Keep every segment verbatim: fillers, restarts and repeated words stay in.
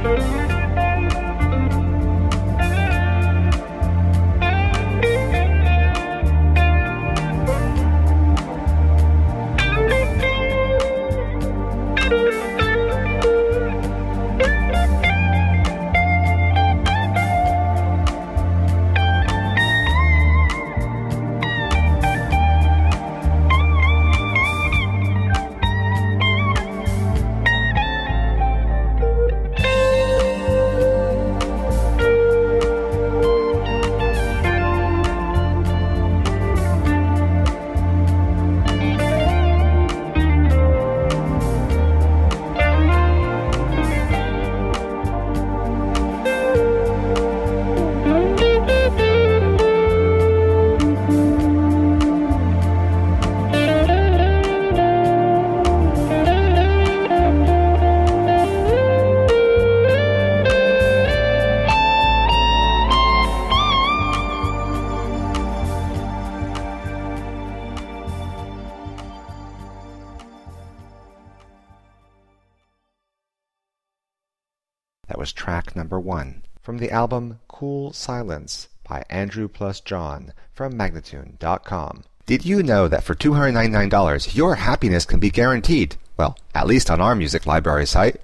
That was track number one from the album Cool Silence by Andrew plus John from Magnatune dot com. Did you know that for two hundred ninety-nine dollars your happiness can be guaranteed? Well, at least on our music library site.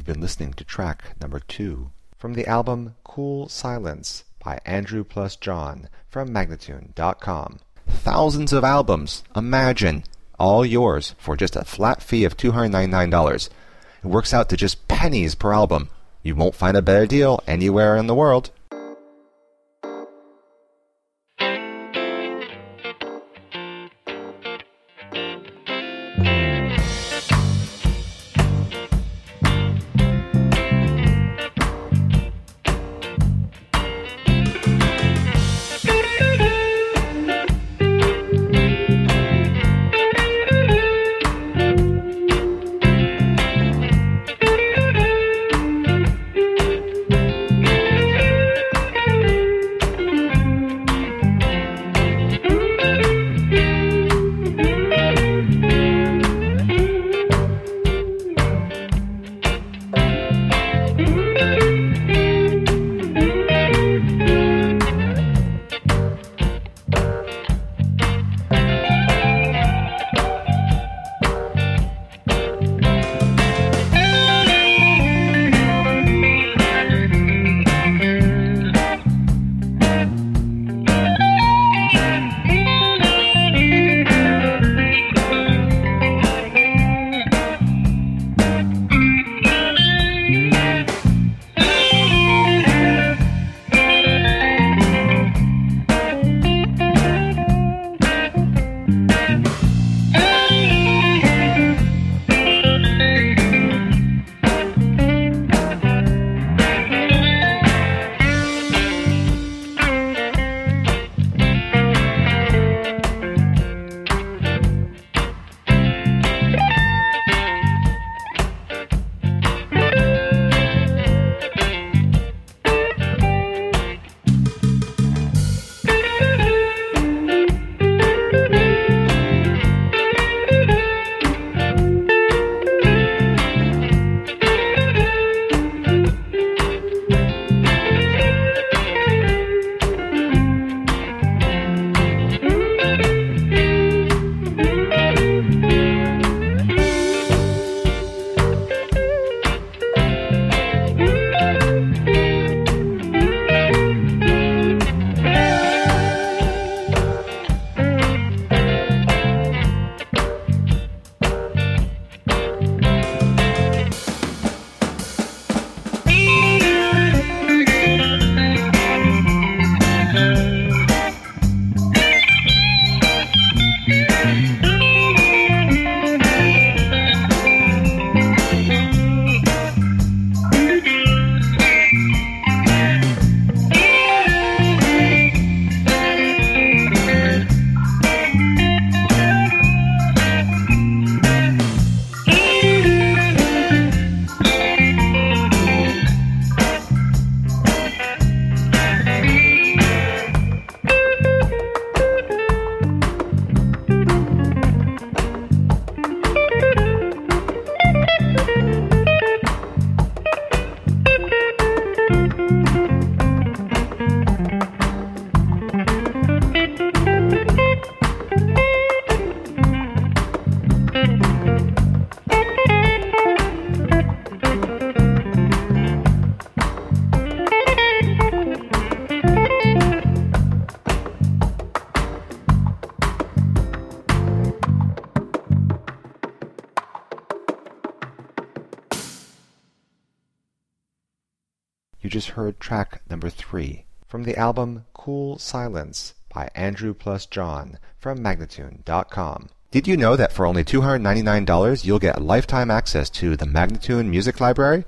been listening to track number two from the album Cool Silence by Andrew plus John from Magnatune dot com. Thousands of albums, imagine, all yours for just a flat fee of two hundred ninety-nine dollars. It works out to just pennies per album. You won't find a better deal anywhere in the world. You just heard track number three from the album Cool Silence by Andrew plus John from Magnatune dot com. Did you know that for only two hundred ninety-nine dollars you'll get lifetime access to the Magnatune Music Library?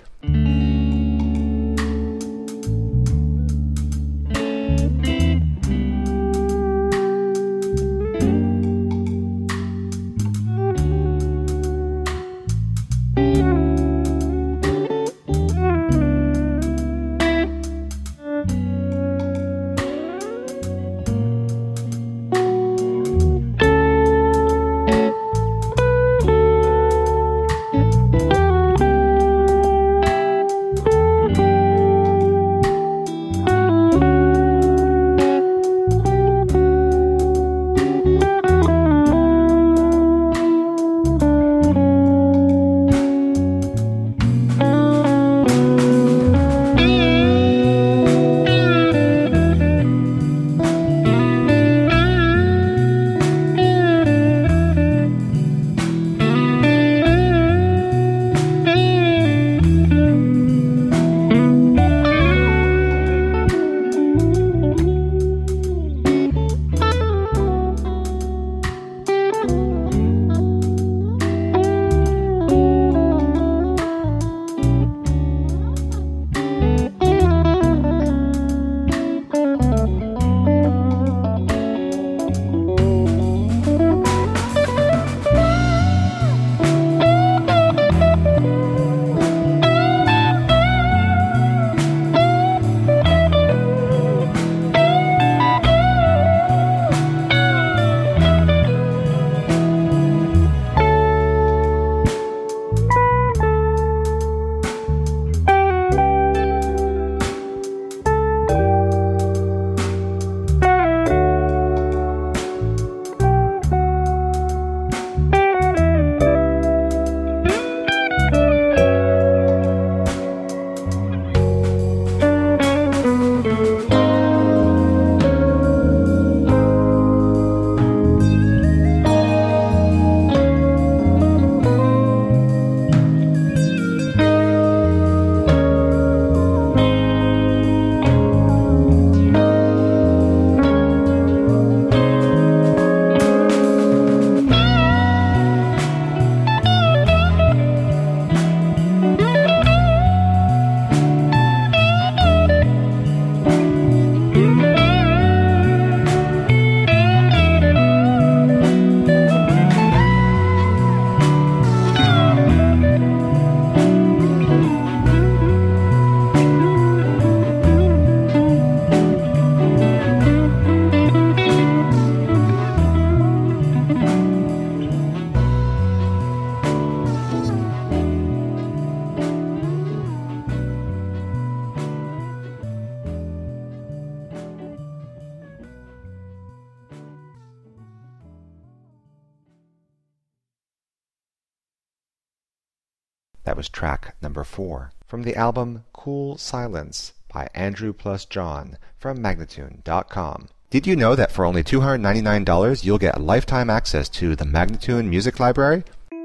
That was track number four from the album Cool Silence by Andrew plus John from Magnatune dot com. Did you know that for only two hundred ninety-nine dollars you'll get lifetime access to the Magnatune Music Library?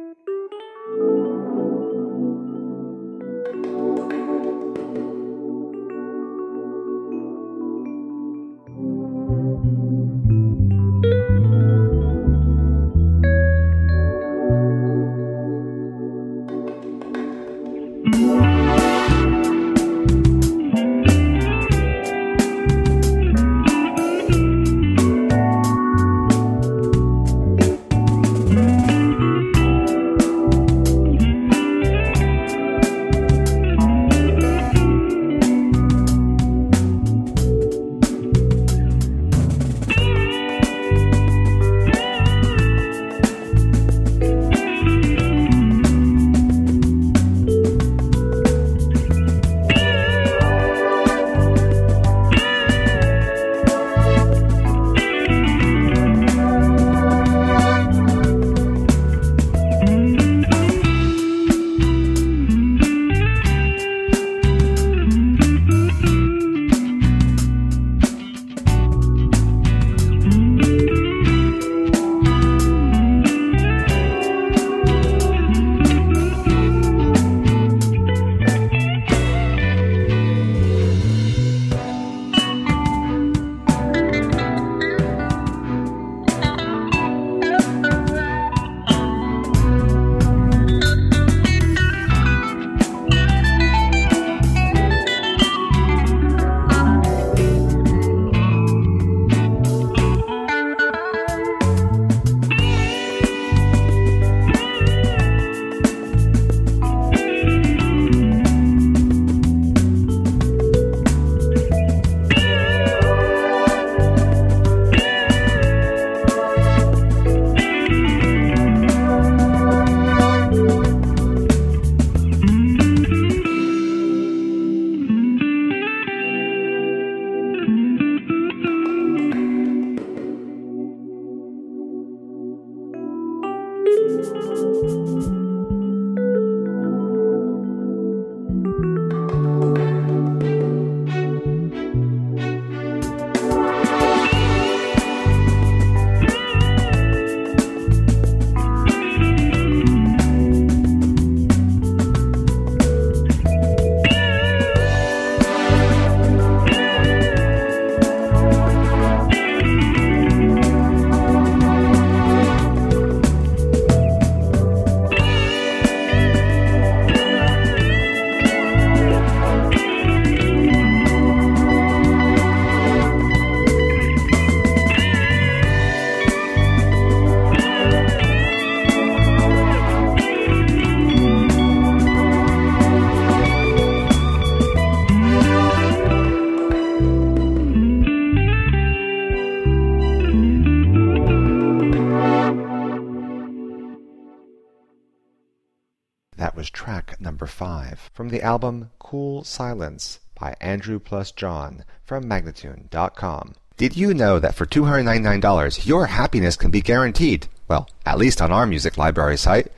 That was track number five from the album Cool Silence by Andrew plus John from Magnatune dot com. Did you know that for two hundred ninety-nine dollars your happiness can be guaranteed? Well, at least on our music library site.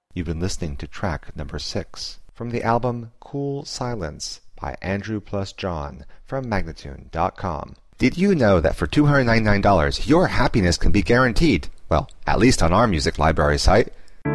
You've been listening to track number six from the album Cool Silence by Andrew plus John from Magnatune dot com. Did you know that for two hundred ninety-nine dollars your happiness can be guaranteed? Well, at least on our music library site.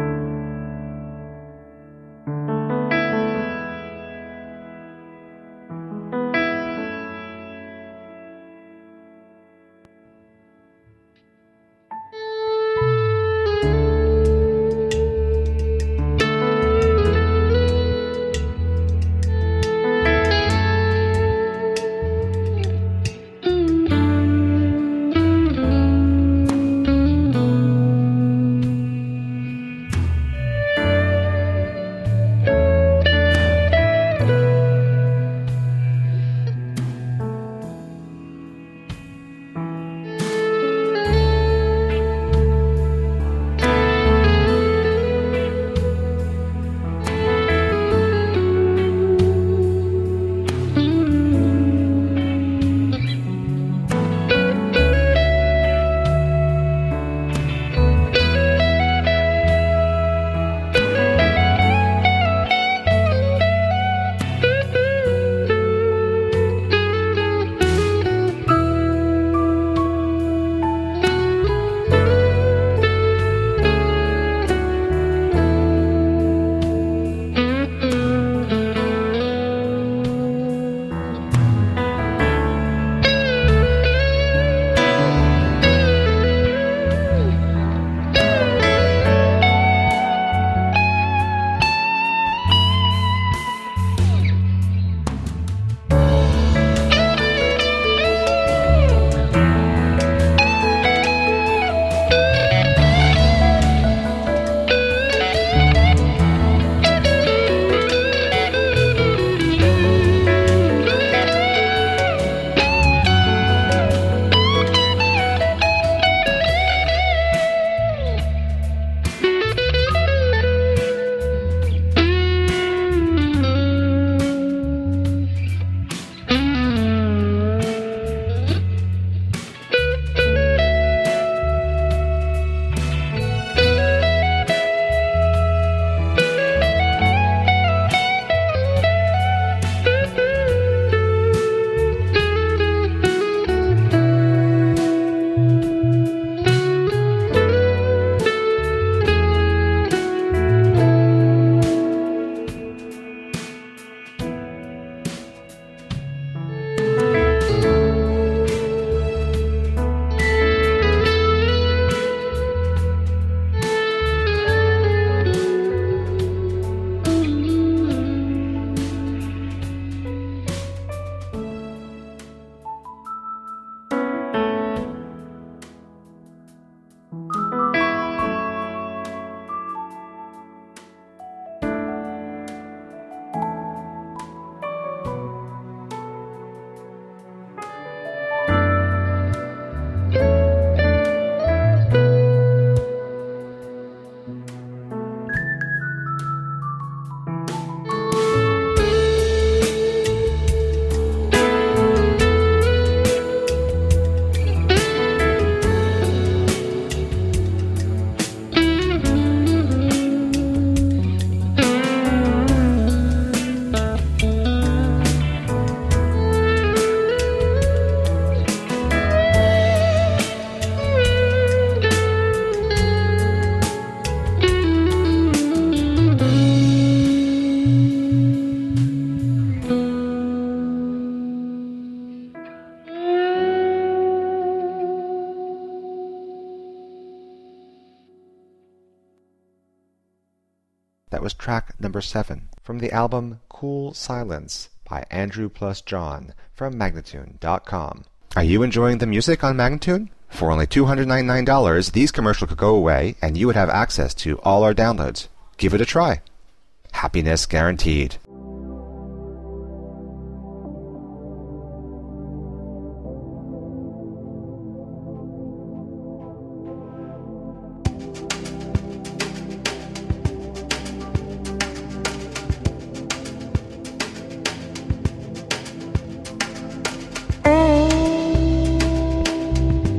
That was track number seven from the album Cool Silence by Andrew plus John from Magnatune dot com. Are you enjoying the music on Magnatune? For only two hundred ninety-nine dollars, these commercials could go away and you would have access to all our downloads. Give it a try. Happiness guaranteed.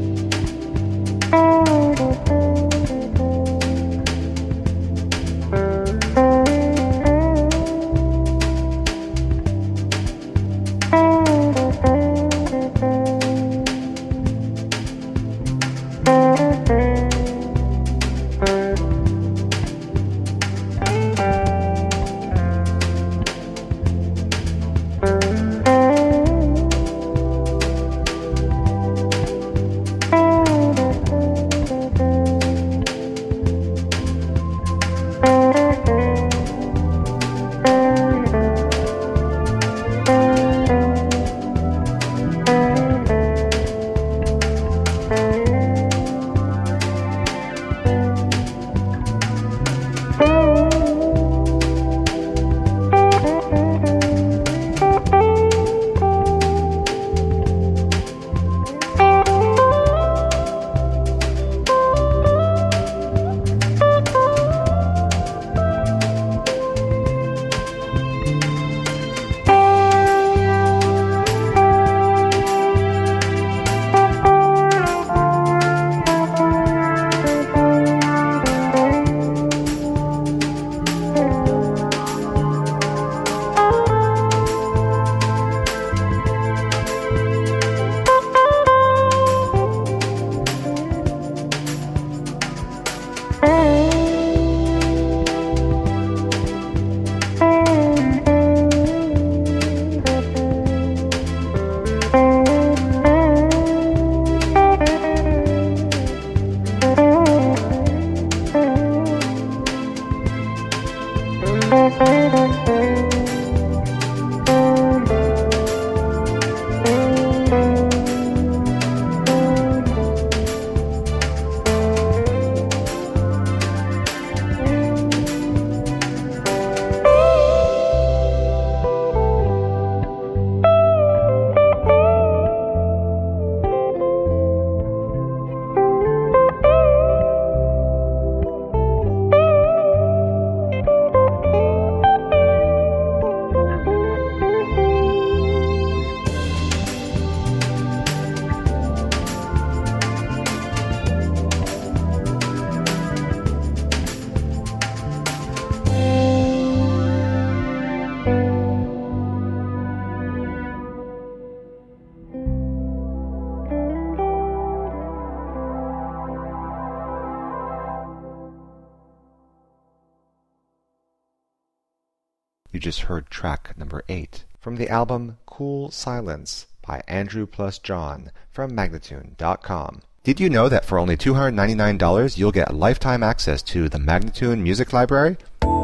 Thank you. You just heard track number eight from the album Cool Silence by Andrew plus John from Magnatune dot com. Did you know that for only two hundred ninety-nine dollars you'll get lifetime access to the Magnatune Music Library?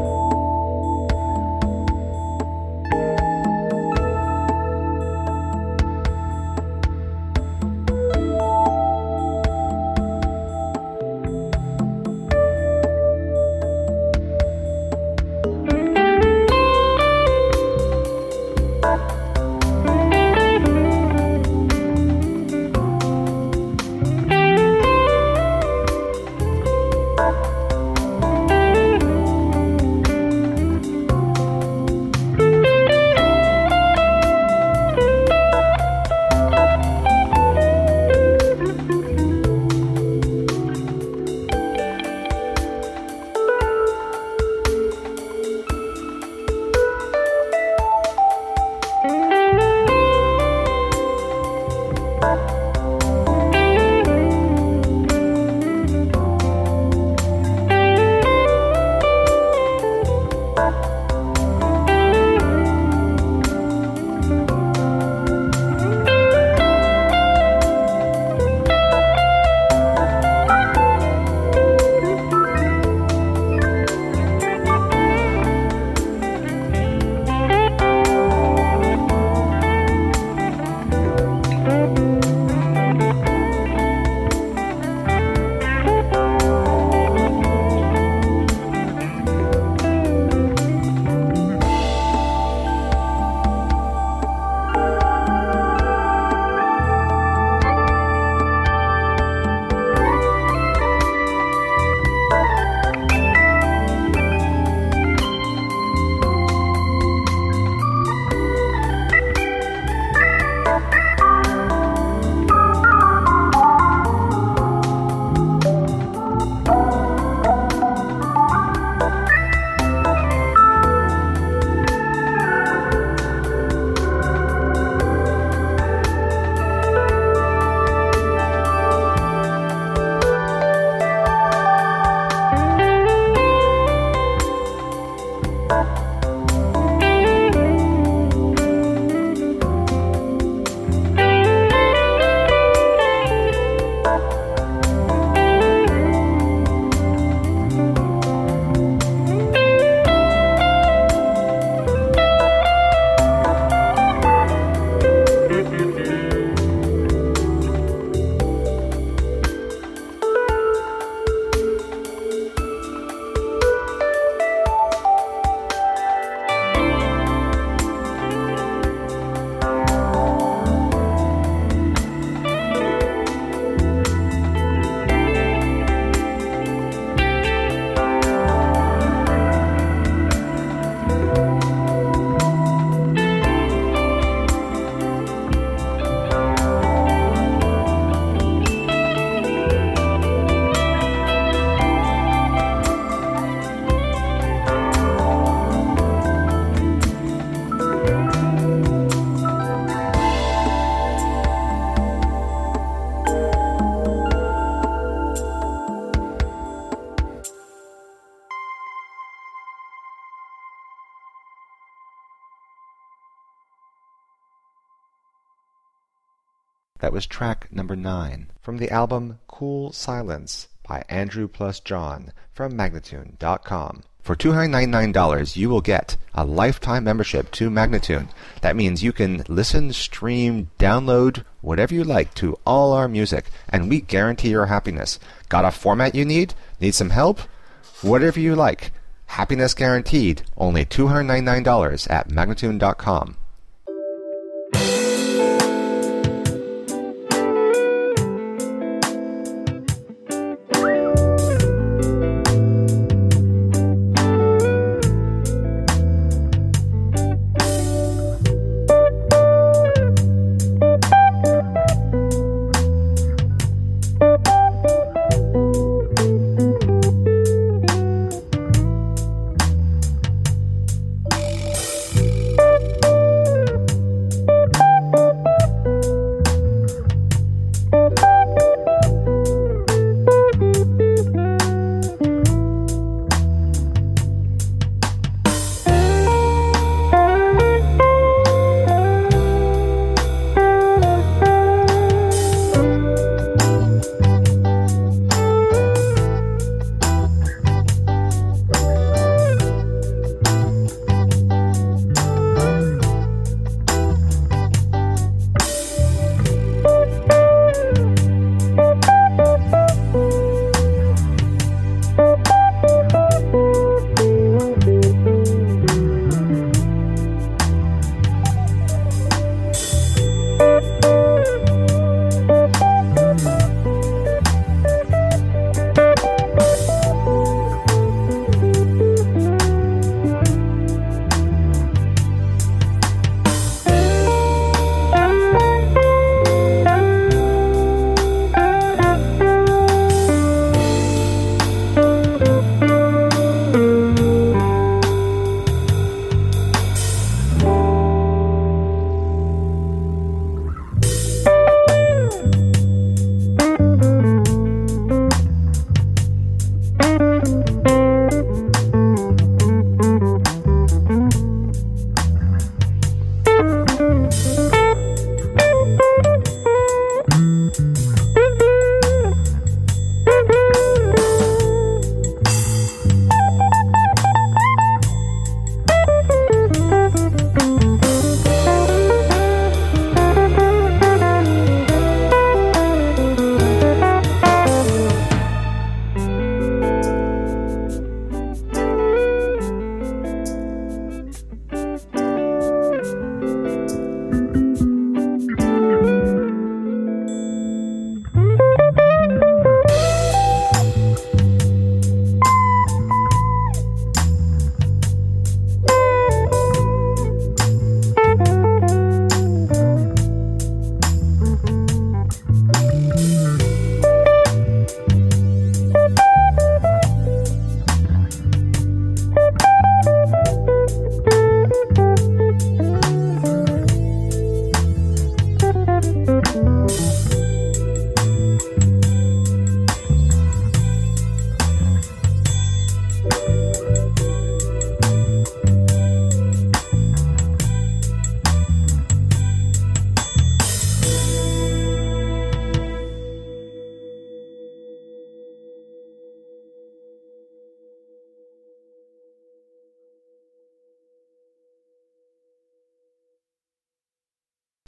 That was track number nine from the album Cool Silence by Andrew plus John from Magnatune dot com. For two hundred ninety-nine dollars you will get a lifetime membership to Magnatune. That means you can listen, stream, download, whatever you like to all our music, and we guarantee your happiness. Got a format you need? Need some help? Whatever you like. Happiness guaranteed. Only two hundred ninety-nine dollars at Magnatune dot com.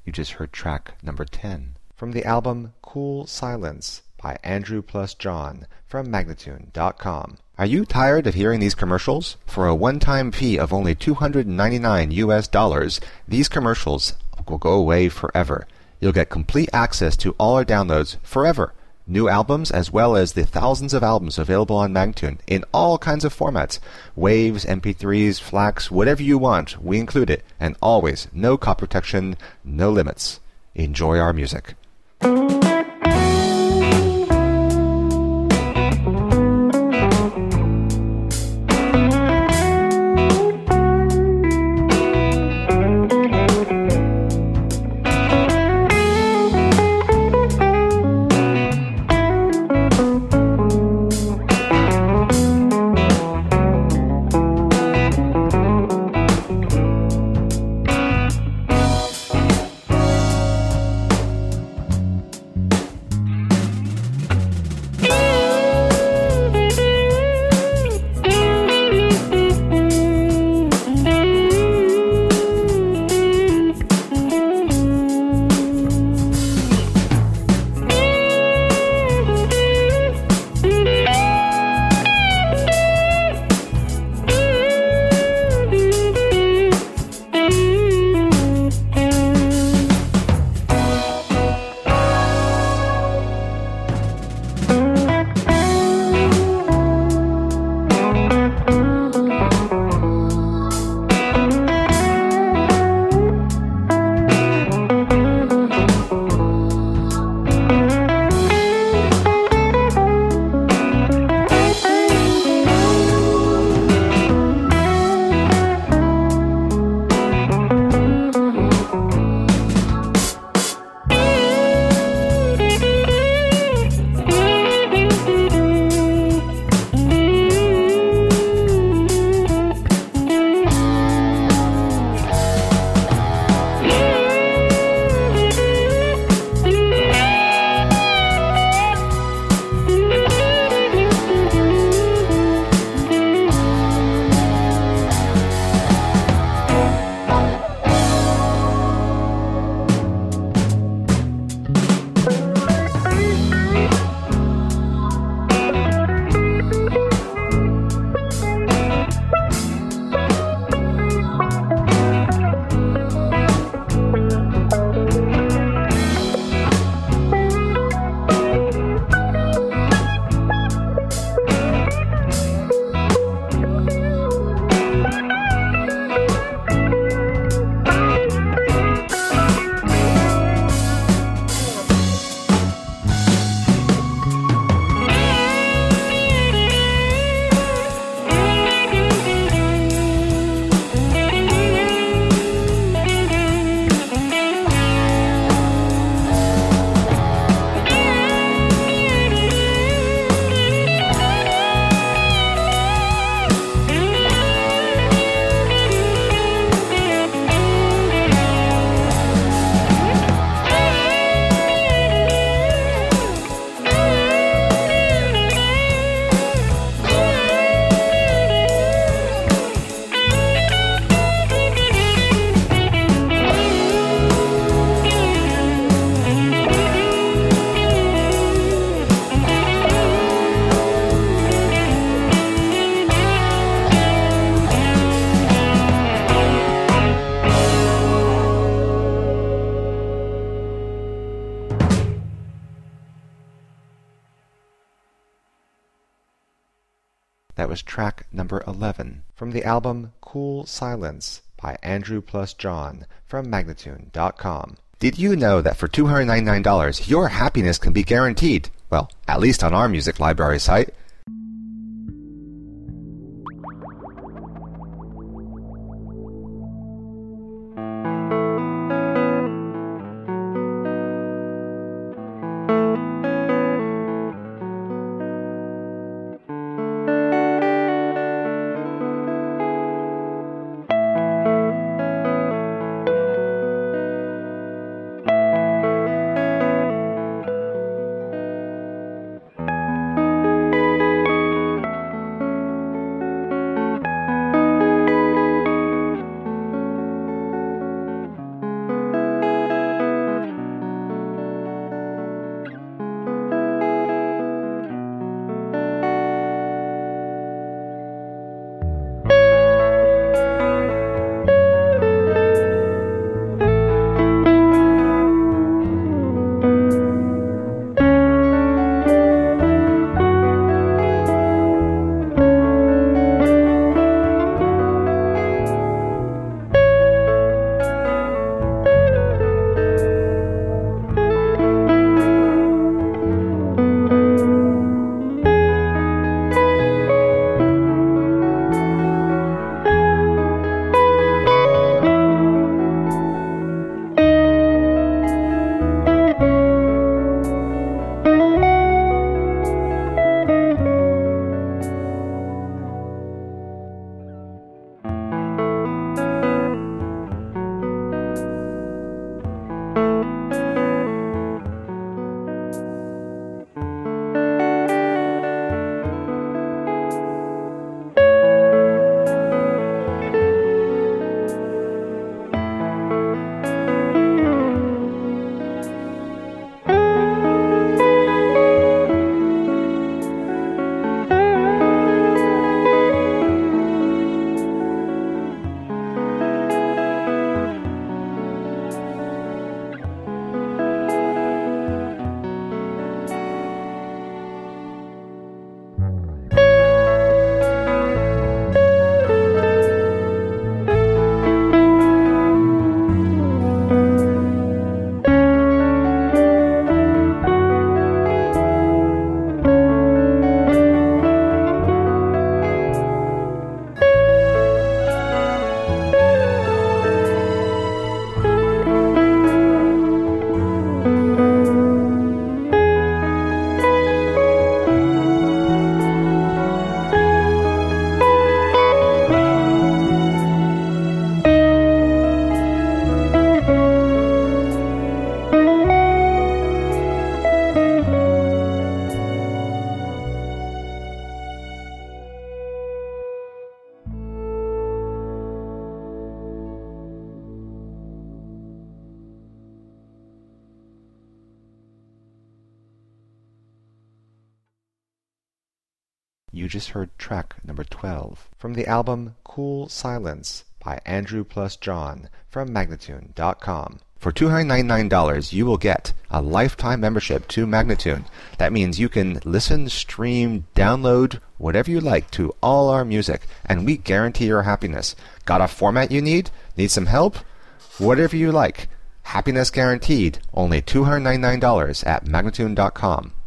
You just heard track number ten from the album Cool Silence by Andrew plus John from Magnatune dot com. Are you tired of hearing these commercials? For a one-time fee of only two hundred ninety-nine U S dollars, these commercials will go away forever. You'll get complete access to all our downloads forever. New albums as well as the thousands of albums available on Magnatune in all kinds of formats. Waves, M P threes, FLACs, whatever you want, we include it. And always, no copy protection, no limits. Enjoy our music. That was track number eleven from the album Cool Silence by Andrew plus John from Magnatune dot com. Did you know that for two hundred ninety-nine dollars your happiness can be guaranteed? Well, at least on our music library site. You just heard track number twelve from the album Cool Silence by Andrew plus John from Magnatune dot com. For two hundred ninety-nine dollars, you will get a lifetime membership to Magnatune. That means you can listen, stream, download, whatever you like to all our music, and we guarantee your happiness. Got a format you need? Need some help? Whatever you like. Happiness guaranteed. Only two hundred ninety-nine dollars at Magnatune dot com.